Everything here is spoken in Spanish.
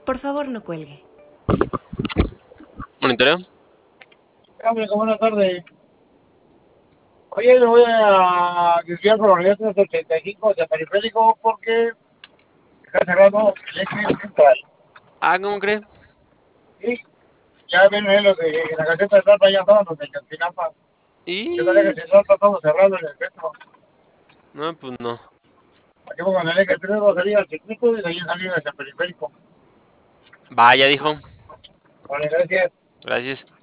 Por favor, no cuelgue. ¿Monitoreo? Buenas tardes. Oye, le voy a desviar por la unidad 85 de periférico porque está cerrado el eje central. Ah, ¿cómo crees? Sí, ya ven los de la caseta de Salta, ya estaban los de Caspinampa. Yo sabía Y... que si no está todo cerrado en el centro. No, pues no. Aquí con el eje 3 va a salir al circuito y de ahí salir hacia el periférico. Vaya, dijo. Vale, gracias. Gracias.